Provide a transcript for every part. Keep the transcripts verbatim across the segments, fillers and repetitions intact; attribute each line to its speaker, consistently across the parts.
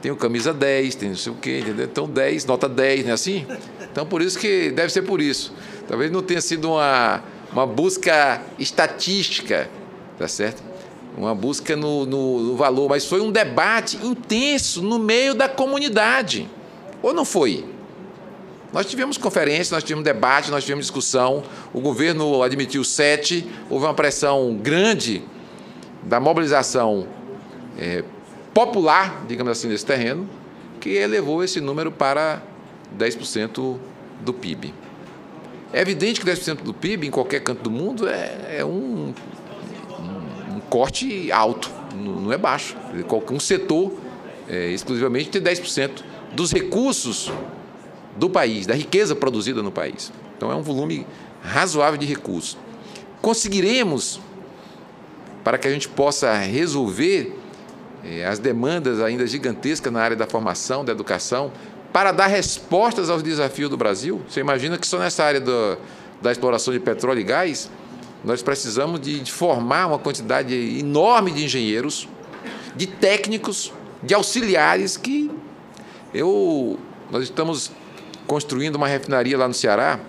Speaker 1: tem o camisa dez, tem não sei o quê, entendeu? Então dez, nota dez, não é assim? Então por isso que deve ser por isso. Talvez não tenha sido uma, uma busca estatística, tá certo? Uma busca no, no, no valor, mas foi um debate intenso no meio da comunidade. Ou não foi? Nós tivemos conferência, nós tivemos debate, nós tivemos discussão, o governo admitiu sete, houve uma pressão grande da mobilização é, popular, digamos assim, nesse terreno, que elevou esse número para dez por cento do P I B. É evidente que dez por cento do P I B, em qualquer canto do mundo, é, é um, um, um corte alto, não é baixo. Um setor, é, exclusivamente, tem dez por cento dos recursos do país, da riqueza produzida no país. Então, é um volume razoável de recursos. Conseguiremos, para que a gente possa resolver eh, as demandas ainda gigantescas na área da formação, da educação, para dar respostas aos desafios do Brasil? Você imagina que só nessa área do, da exploração de petróleo e gás, nós precisamos de, de formar uma quantidade enorme de engenheiros, de técnicos, de auxiliares que eu, nós estamos construindo uma refinaria lá no Ceará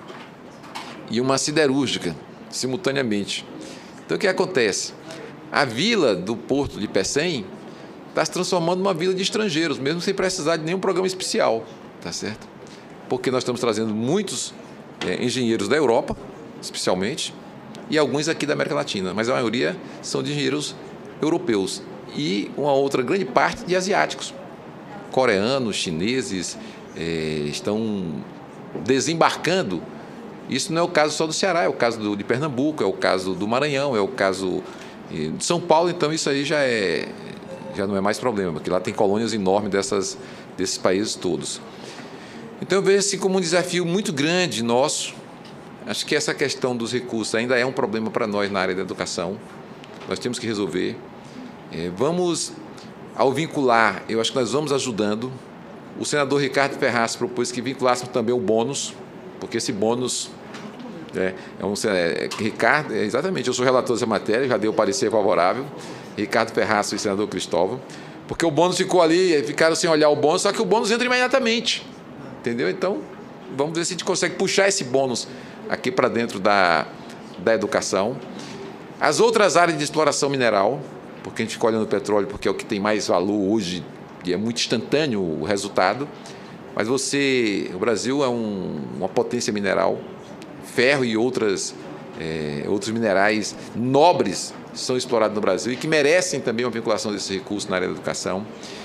Speaker 1: e uma siderúrgica, simultaneamente. Então, o que acontece? A vila do Porto de Pecém está se transformando numa vila de estrangeiros, mesmo sem precisar de nenhum programa especial, tá certo? Porque nós estamos trazendo muitos é, engenheiros da Europa, especialmente, e alguns aqui da América Latina, mas a maioria são de engenheiros europeus e uma outra grande parte de asiáticos, coreanos, chineses, é, estão desembarcando. Isso não é o caso só do Ceará, é o caso do, de Pernambuco, é o caso do Maranhão, é o caso de São Paulo, então isso aí já, é, já não é mais problema, porque lá tem colônias enormes dessas, desses países todos. Então eu vejo assim como um desafio muito grande nosso. Acho que essa questão dos recursos ainda é um problema para nós na área da educação. Nós temos que resolver. É, vamos, ao vincular, eu acho que nós vamos ajudando. O senador Ricardo Ferraz propôs que vinculássemos também o bônus, porque esse bônus é, é um... É, Ricardo, é, exatamente, eu sou relator dessa matéria, já dei o parecer favorável, Ricardo Ferraz e o senador Cristóvão, porque o bônus ficou ali, ficaram sem olhar o bônus, só que o bônus entra imediatamente, entendeu? Então, vamos ver se a gente consegue puxar esse bônus aqui para dentro da, da educação. As outras áreas de exploração mineral, porque a gente fica olhando o petróleo, porque é o que tem mais valor hoje, e é muito instantâneo o resultado, mas você, o Brasil é um, uma potência mineral, ferro e outras, é, outros minerais nobres são explorados no Brasil e que merecem também uma vinculação desses recursos na área da educação.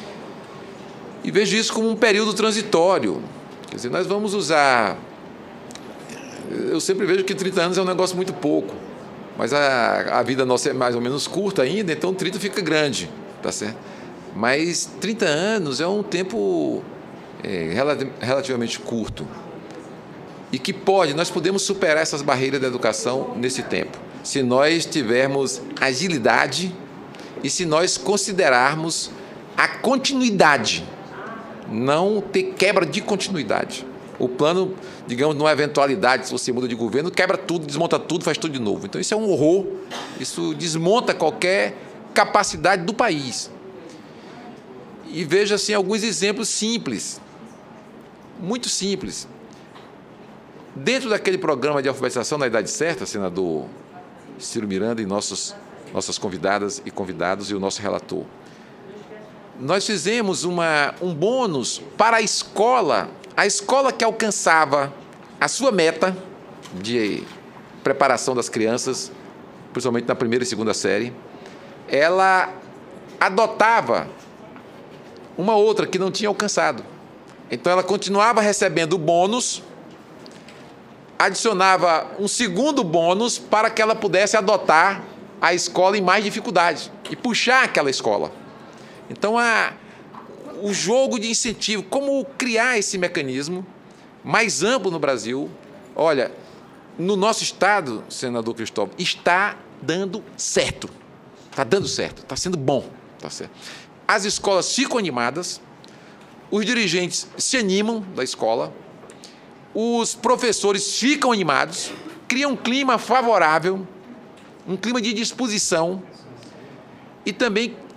Speaker 1: E vejo isso como um período transitório, quer dizer, nós vamos usar... Eu sempre vejo que trinta anos é um negócio muito pouco, mas a, a vida nossa é mais ou menos curta ainda, então trinta fica grande, tá certo? Mas trinta anos é um tempo é, relativamente curto e que pode, nós podemos superar essas barreiras da educação nesse tempo, se nós tivermos agilidade e se nós considerarmos a continuidade, não ter quebra de continuidade. O plano, digamos, numa eventualidade, se você muda de governo, quebra tudo, desmonta tudo, faz tudo de novo. Então, isso é um horror, isso desmonta qualquer capacidade do país. E veja, assim, alguns exemplos simples, muito simples. Dentro daquele programa de alfabetização na idade certa, senador Ciro Miranda e nossos, nossas convidadas e convidados e o nosso relator, nós fizemos uma, um bônus para a escola, a escola que alcançava a sua meta de preparação das crianças, principalmente na primeira e segunda série, ela adotava uma outra que não tinha alcançado. Então, ela continuava recebendo o bônus, adicionava um segundo bônus para que ela pudesse adotar a escola em mais dificuldade e puxar aquela escola. Então, a, o jogo de incentivo, como criar esse mecanismo mais amplo no Brasil. Olha, no nosso estado, senador Cristóvão, está dando certo. Está dando certo, está sendo bom. Tá certo. As escolas ficam animadas, os dirigentes se animam da escola, os professores ficam animados, criam um clima favorável, um clima de disposição e também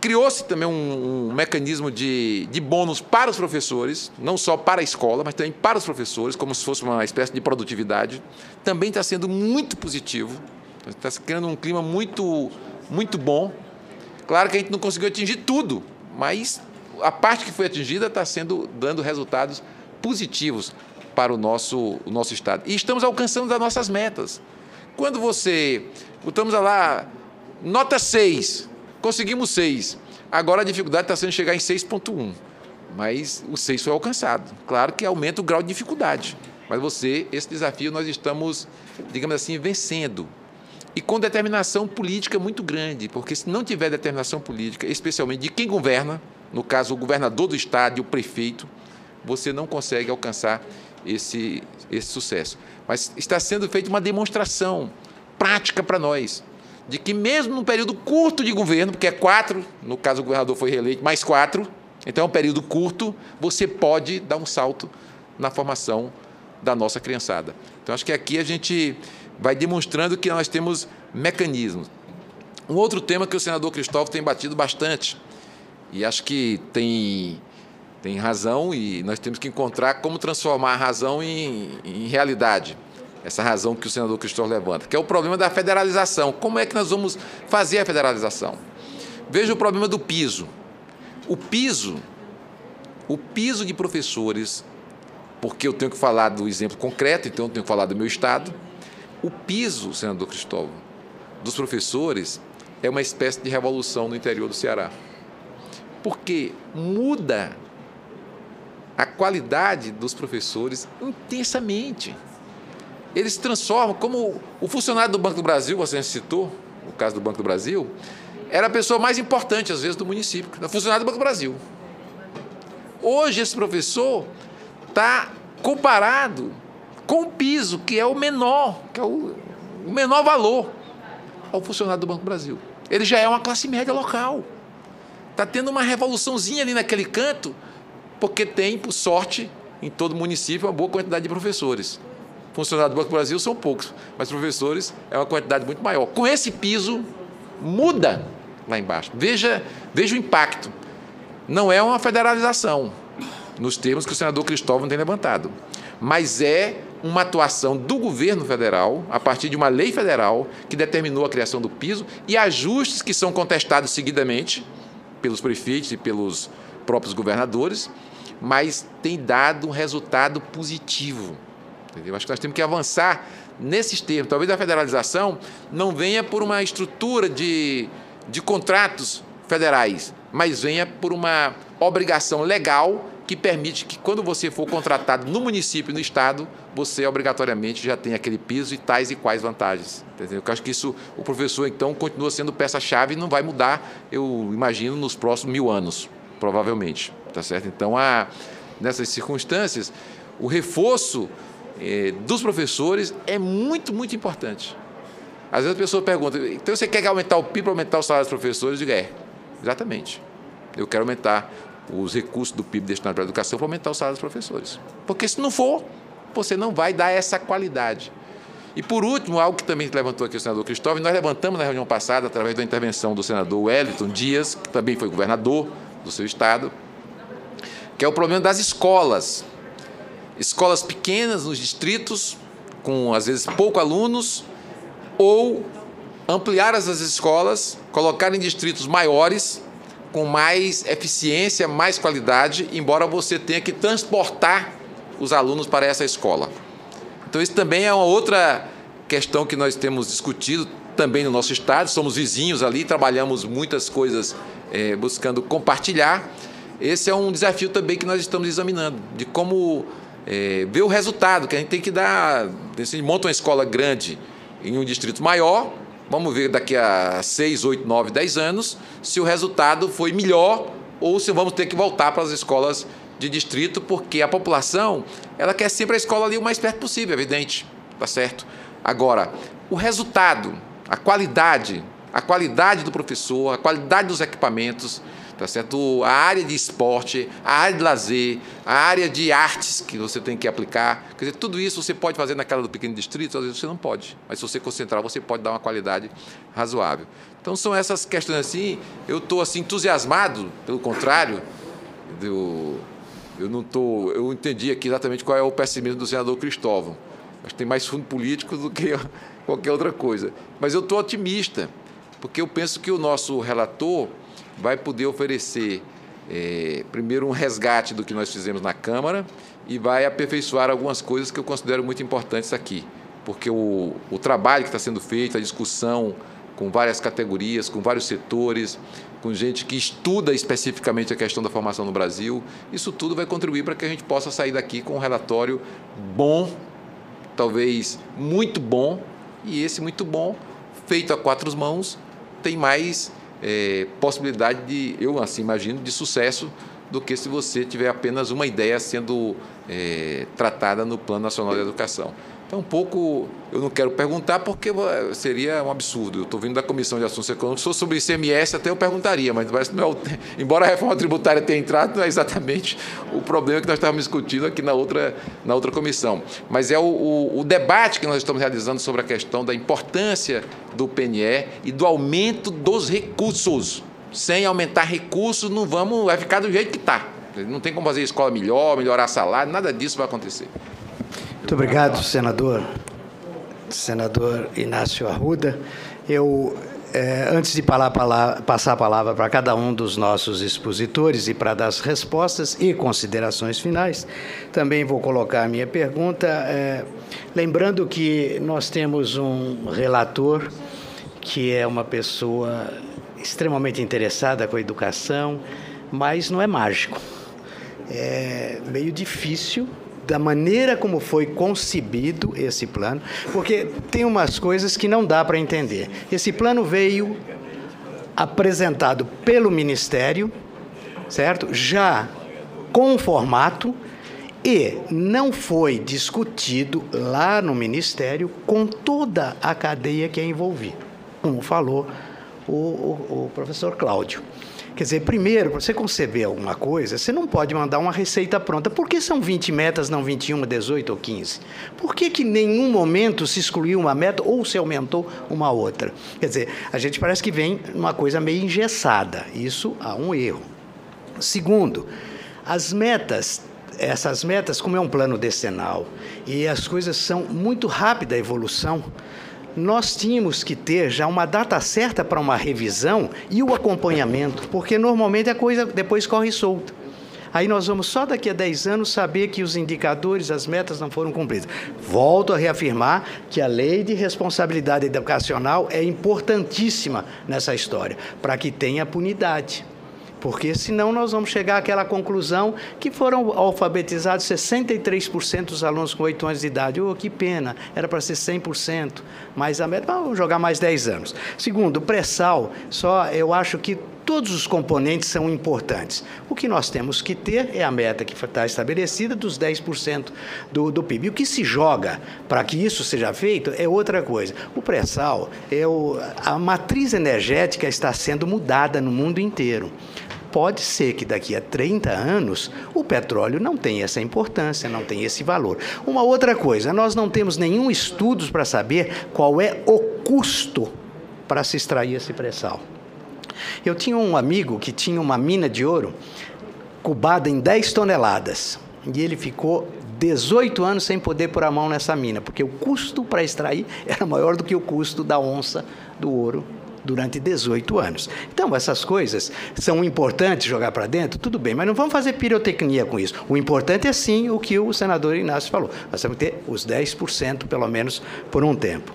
Speaker 1: Criou-se também um, um mecanismo de, de bônus para os professores, não só para a escola, mas também para os professores, como se fosse uma espécie de produtividade. Também está sendo muito positivo, está criando um clima muito, muito bom. Claro que a gente não conseguiu atingir tudo, mas a parte que foi atingida está sendo, dando resultados positivos para o nosso, o nosso Estado. E estamos alcançando as nossas metas. Quando você... Estamos lá, nota seis, conseguimos seis. Agora a dificuldade está sendo chegar em seis ponto um, mas o seis foi alcançado. Claro que aumenta o grau de dificuldade, mas você, esse desafio nós estamos, digamos assim, vencendo. E com determinação política muito grande, porque se não tiver determinação política, especialmente de quem governa, no caso o governador do Estado e o prefeito, você não consegue alcançar esse, esse sucesso. Mas está sendo feita uma demonstração prática para nós, de que mesmo num período curto de governo, porque é quatro, no caso o governador foi reeleito, mais quatro, então é um período curto, você pode dar um salto na formação da nossa criançada. Então, acho que aqui a gente vai demonstrando que nós temos mecanismos. Um outro tema que o senador Cristóvão tem batido bastante, e acho que tem, tem razão, e nós temos que encontrar como transformar a razão em, em realidade. Essa razão que o senador Cristóvão levanta, que é o problema da federalização. Como é que nós vamos fazer a federalização? Veja o problema do piso. O piso, o piso de professores, porque eu tenho que falar do exemplo concreto, então eu tenho que falar do meu estado. O piso, senador Cristóvão, dos professores é uma espécie de revolução no interior do Ceará. Porque muda a qualidade dos professores intensamente. Eles se transformam, como o funcionário do Banco do Brasil, você citou, o caso do Banco do Brasil, era a pessoa mais importante, às vezes, do município, o funcionário do Banco do Brasil. Hoje, esse professor está comparado com o piso, que é o menor, que é o, o menor valor ao funcionário do Banco do Brasil. Ele já é uma classe média local. Está tendo uma revoluçãozinha ali naquele canto, porque tem, por sorte, em todo município, uma boa quantidade de professores. Funcionários do Banco do Brasil são poucos, mas professores é uma quantidade muito maior. Com esse piso, muda lá embaixo. Veja, veja o impacto. Não é uma federalização, nos termos que o senador Cristóvão tem levantado, mas é uma atuação do governo federal, a partir de uma lei federal que determinou a criação do piso e ajustes que são contestados seguidamente pelos prefeitos e pelos próprios governadores, mas tem dado um resultado positivo. Eu acho que nós temos que avançar nesses termos. Talvez a federalização não venha por uma estrutura de, de contratos federais, mas venha por uma obrigação legal que permite que, quando você for contratado no município e no estado, você obrigatoriamente já tem aquele piso e tais e quais vantagens. Entendeu? Eu acho que isso, o professor, então, continua sendo peça-chave e não vai mudar, eu imagino, nos próximos mil anos, provavelmente. Tá certo? Então, a, nessas circunstâncias, o reforço eh, dos professores é muito, muito importante. Às vezes a pessoa pergunta, então você quer aumentar o P I B para aumentar o salário dos professores? Eu digo, é, exatamente. Eu quero aumentar os recursos do P I B destinados para a educação para aumentar o salário dos professores. Porque se não for, você não vai dar essa qualidade. E, por último, algo que também levantou aqui o senador Cristóvão, nós levantamos na reunião passada, através da intervenção do senador Wellington Dias, que também foi governador do seu estado, que é o problema das escolas. Escolas pequenas nos distritos, com, às vezes, poucos alunos, ou ampliar essas escolas, colocar em distritos maiores, com mais eficiência, mais qualidade, embora você tenha que transportar os alunos para essa escola. Então, isso também é uma outra questão que nós temos discutido também no nosso estado. Somos vizinhos ali, trabalhamos muitas coisas é, buscando compartilhar. Esse é um desafio também que nós estamos examinando, de como é, ver o resultado, que a gente tem que dar. Se a gente monta uma escola grande em um distrito maior, vamos ver daqui a seis, oito, nove, dez anos se o resultado foi melhor ou se vamos ter que voltar para as escolas de distrito, porque a população ela quer sempre a escola ali o mais perto possível, evidente, tá certo? Agora, o resultado, a qualidade, a qualidade do professor, a qualidade dos equipamentos, tá certo? A área de esporte, a área de lazer, a área de artes que você tem que aplicar. Quer dizer, tudo isso você pode fazer naquela do pequeno distrito, às vezes você não pode. Mas se você concentrar, você pode dar uma qualidade razoável. Então, são essas questões assim. Eu estou assim, entusiasmado, pelo contrário, eu, eu não tô, eu entendi aqui exatamente qual é o pessimismo do senador Cristóvão. Acho que tem mais fundo político do que qualquer outra coisa. Mas eu estou otimista, porque eu penso que o nosso relator vai poder oferecer, é, primeiro, um resgate do que nós fizemos na Câmara e vai aperfeiçoar algumas coisas que eu considero muito importantes aqui. Porque o, o trabalho que está sendo feito, a discussão com várias categorias, com vários setores, com gente que estuda especificamente a questão da formação no Brasil, isso tudo vai contribuir para que a gente possa sair daqui com um relatório bom, talvez muito bom, e esse muito bom, feito a quatro mãos, tem mais é, possibilidade de, eu assim imagino, de sucesso do que se você tiver apenas uma ideia sendo é, tratada no Plano Nacional de Educação. Então, um pouco, eu não quero perguntar porque seria um absurdo. Eu estou vindo da Comissão de Assuntos Econômicos, se fosse sobre I C M S até eu perguntaria, mas parece que não é o, embora a reforma tributária tenha entrado, não é exatamente o problema que nós estávamos discutindo aqui na outra, na outra comissão. Mas é o, o, o debate que nós estamos realizando sobre a questão da importância do P N E e do aumento dos recursos. Sem aumentar recursos, não vamos, vai ficar do jeito que está. Não tem como fazer escola melhor, melhorar salário, nada disso vai acontecer.
Speaker 2: Muito obrigado, senador. Senador Inácio Arruda. Eu, eh, antes de falar, palavra, passar a palavra para cada um dos nossos expositores e para dar as respostas e considerações finais, também vou colocar a minha pergunta, eh, lembrando que nós temos um relator que é uma pessoa extremamente interessada com a educação, mas não é mágico. É meio difícil da maneira como foi concebido esse plano, porque tem umas coisas que não dá para entender. Esse plano veio apresentado pelo Ministério, certo? Já com um formato, e não foi discutido lá no Ministério com toda a cadeia que é envolvida, como falou o, o, o professor Cláudio. Quer dizer, primeiro, para você conceber alguma coisa, você não pode mandar uma receita pronta. Por que são vinte metas, não vinte e uma, dezoito ou quinze? Por que que em nenhum momento se excluiu uma meta ou se aumentou uma outra? Quer dizer, a gente parece que vem uma coisa meio engessada. Isso há um erro. Segundo, as metas, essas metas, como é um plano decenal, e as coisas são muito rápida a evolução, nós tínhamos que ter já uma data certa para uma revisão e o acompanhamento, porque normalmente a coisa depois corre solta. Aí nós vamos só daqui a dez anos saber que os indicadores, as metas não foram cumpridas. Volto a reafirmar que a lei de responsabilidade educacional é importantíssima nessa história, para que tenha punidade. Porque senão nós vamos chegar àquela conclusão que foram alfabetizados sessenta e três por cento dos alunos com oito anos de idade. Oh, que pena, era para ser cem por cento, mas a meta, vamos jogar mais dez anos. Segundo, o pré-sal, só eu acho que todos os componentes são importantes. O que nós temos que ter é a meta que está estabelecida dos dez por cento do, do P I B. E o que se joga para que isso seja feito é outra coisa. O pré-sal, é o, a matriz energética está sendo mudada no mundo inteiro. Pode ser que daqui a trinta anos o petróleo não tenha essa importância, não tenha esse valor. Uma outra coisa, nós não temos nenhum estudo para saber qual é o custo para se extrair esse pré-sal. Eu tinha um amigo que tinha uma mina de ouro cubada em dez toneladas e ele ficou dezoito anos sem poder pôr a mão nessa mina, porque o custo para extrair era maior do que o custo da onça do ouro durante dezoito anos. Então, essas coisas são importantes jogar para dentro, tudo bem, mas não vamos fazer pirotecnia com isso. O importante é, sim, o que o senador Inácio falou. Nós temos que ter os dez por cento, pelo menos, por um tempo.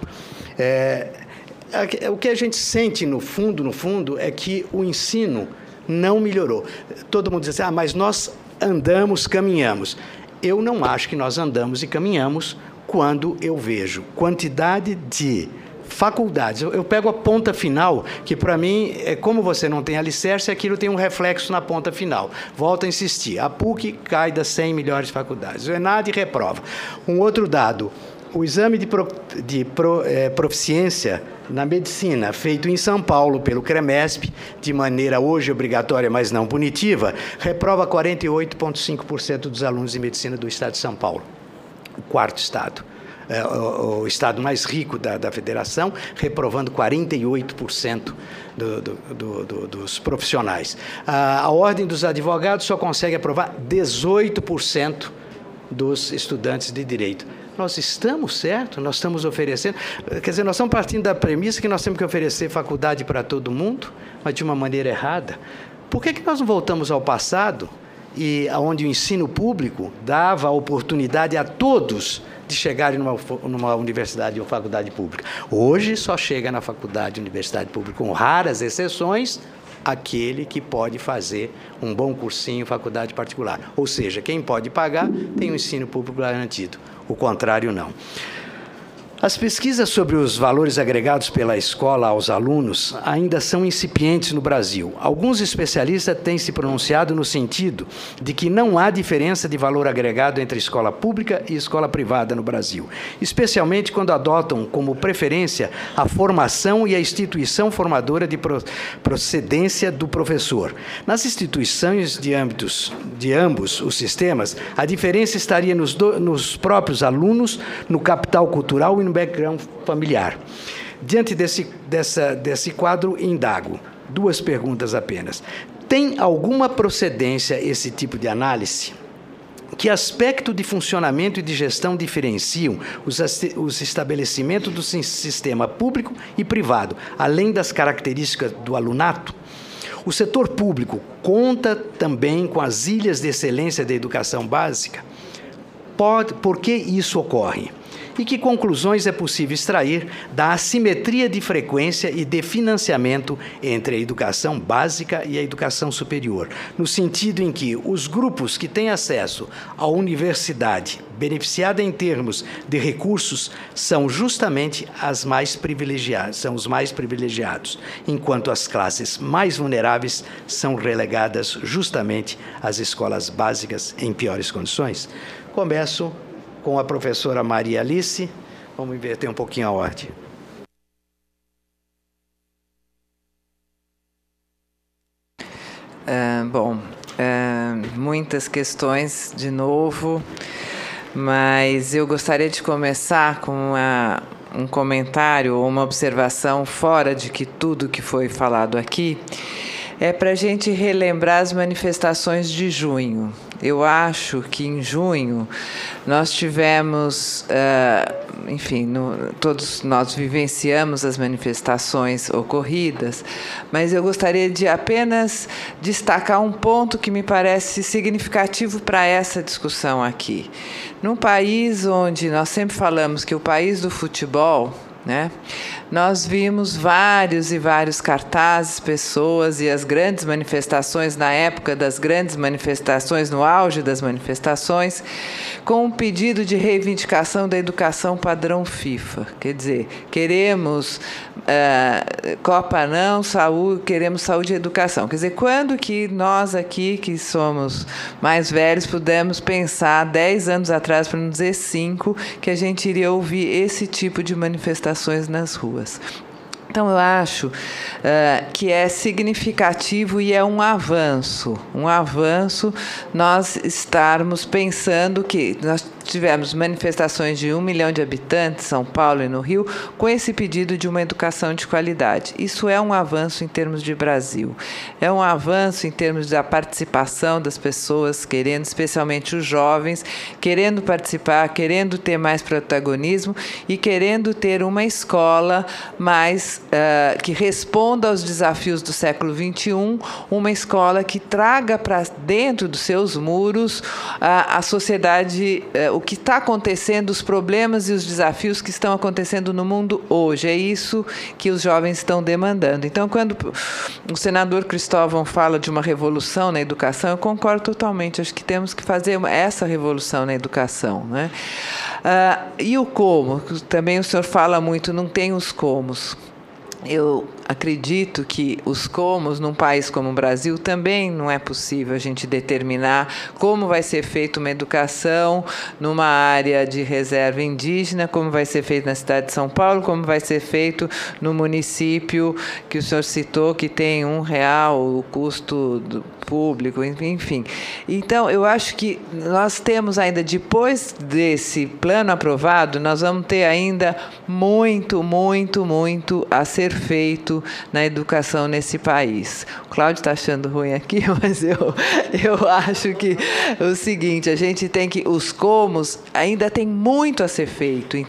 Speaker 2: É, o que a gente sente, no fundo, no fundo, é que o ensino não melhorou. Todo mundo diz assim, ah, mas nós andamos, caminhamos. Eu não acho que nós andamos e caminhamos quando eu vejo quantidade de faculdades. Eu, eu pego a ponta final, que para mim, é como você não tem alicerce, aquilo tem um reflexo na ponta final. Volto a insistir, a PUC cai das cem melhores faculdades, o ENAD reprova. Um outro dado, o exame de, pro, de pro, é, proficiência na medicina, feito em São Paulo pelo CREMESP, de maneira hoje obrigatória, mas não punitiva, reprova quarenta e oito vírgula cinco por cento dos alunos de medicina do estado de São Paulo, o quarto estado. É, o, o estado mais rico da, da federação, reprovando quarenta e oito por cento do, do, do, do, dos profissionais. A, a Ordem dos Advogados só consegue aprovar dezoito por cento dos estudantes de direito. Nós estamos certo? Nós estamos oferecendo... Quer dizer, nós estamos partindo da premissa que nós temos que oferecer faculdade para todo mundo, mas de uma maneira errada. Por que que nós não voltamos ao passado, e onde o ensino público dava a oportunidade a todos de chegarem numa, numa universidade ou faculdade pública? Hoje só chega na faculdade ou universidade pública, com raras exceções, aquele que pode fazer um bom cursinho em faculdade particular. Ou seja, quem pode pagar tem o ensino público garantido. O contrário, não. As pesquisas sobre os valores agregados pela escola aos alunos ainda são incipientes no Brasil. Alguns especialistas têm se pronunciado no sentido de que não há diferença de valor agregado entre escola pública e escola privada no Brasil, especialmente quando adotam como preferência a formação e a instituição formadora de procedência do professor. Nas instituições de, âmbitos, de ambos os sistemas, a diferença estaria nos, do, nos próprios alunos, no capital cultural e no background familiar. Diante desse, dessa, desse quadro, indago duas perguntas apenas. Tem alguma procedência esse tipo de análise? Que aspecto de funcionamento e de gestão diferenciam os, os estabelecimentos do sistema público e privado, além das características do alunato? O setor público conta também com as ilhas de excelência da educação básica? Pode, por que isso ocorre? E que conclusões é possível extrair da assimetria de frequência e de financiamento entre a educação básica e a educação superior, no sentido em que os grupos que têm acesso à universidade, beneficiada em termos de recursos, são justamente as mais privilegiadas, são os mais privilegiados, enquanto as classes mais vulneráveis são relegadas justamente às escolas básicas em piores condições? Começo com a professora Maria Alice. Vamos inverter um pouquinho a ordem.
Speaker 3: Uh, bom, uh, muitas questões de novo, mas eu gostaria de começar com uma, um comentário ou uma observação fora de que tudo que foi falado aqui. É para a gente relembrar as manifestações de junho. Eu acho que em junho nós tivemos, uh, enfim, no, todos nós vivenciamos as manifestações ocorridas, mas eu gostaria de apenas destacar um ponto que me parece significativo para essa discussão aqui. Num país onde nós sempre falamos que o país do futebol, né? Nós vimos vários e vários cartazes, pessoas e as grandes manifestações, na época das grandes manifestações, no auge das manifestações, com um pedido de reivindicação da educação padrão FIFA. Quer dizer, queremos uh, Copa não, saúde, queremos saúde e educação. Quer dizer, quando que nós aqui, que somos mais velhos, pudemos pensar, dez anos atrás, para não dizer cinco, que a gente iria ouvir esse tipo de manifestações nas ruas? Então, eu acho uh, que é significativo e é um avanço, um avanço nós estarmos pensando que nós tivemos manifestações de um milhão de habitantes, São Paulo e no Rio, com esse pedido de uma educação de qualidade. Isso é um avanço em termos de Brasil. É um avanço em termos da participação das pessoas, querendo, especialmente os jovens, querendo participar, querendo ter mais protagonismo e querendo ter uma escola mais uh, que responda aos desafios do século vinte e um, uma escola que traga para dentro dos seus muros uh, a sociedade, uh, o que está acontecendo, os problemas e os desafios que estão acontecendo no mundo hoje. É isso que os jovens estão demandando. Então, quando o senador Cristóvão fala de uma revolução na educação, eu concordo totalmente. Acho que temos que fazer essa revolução na educação, né? Uh, e o como? Também o senhor fala muito, não tem os comos. eu acredito que os comos, num país como o Brasil, também não é possível a gente determinar como vai ser feita uma educação numa área de reserva indígena, como vai ser feito na cidade de São Paulo, como vai ser feito no município que o senhor citou, que tem um real o custo do público, enfim. Então, eu acho que nós temos ainda, depois desse plano aprovado, nós vamos ter ainda muito, muito, muito a ser feito na educação nesse país. O Cláudio está achando ruim aqui, mas eu, eu acho que é o seguinte, a gente tem que, os comos ainda tem muito a ser feito.